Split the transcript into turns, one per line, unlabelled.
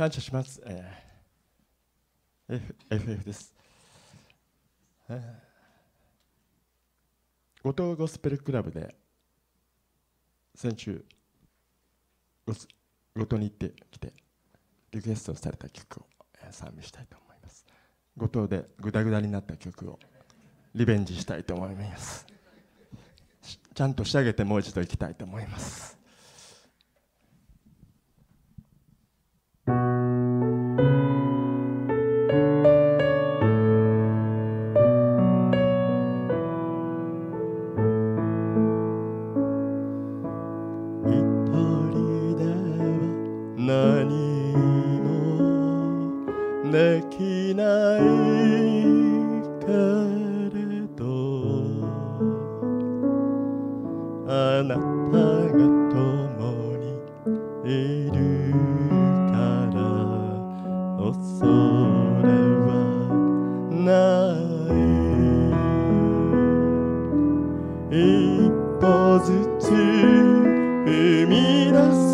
感謝します。FF です。後藤ゴスペルクラブで先週後藤に行ってきてリクエストされた曲を賛美したいと思います。後藤でグダグダになった曲をリベンジしたいと思います。ちゃんと仕上げてもう一度行きたいと思います。何もできないけれどあなたが共にいるから恐れはない一歩ずつ踏み出す